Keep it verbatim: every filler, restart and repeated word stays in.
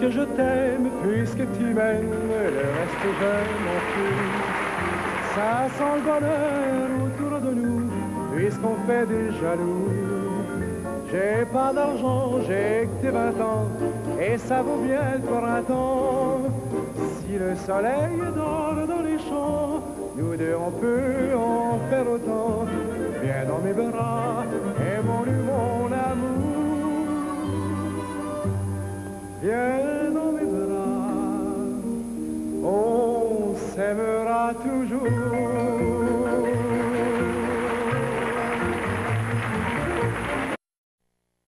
puisque je t'aime, puisque tu m'aimes, le reste je m'en fous. Ça sent le bonheur autour de nous, puisqu'on fait des jaloux. J'ai pas d'argent, j'ai que tes vingt ans, et ça vaut bien le printemps. Si le soleil dort dans les champs, nous deux on peut en faire autant. Viens dans mes bras, aimons-nous mon amour. Viens dans mes bras, on s'aimera toujours.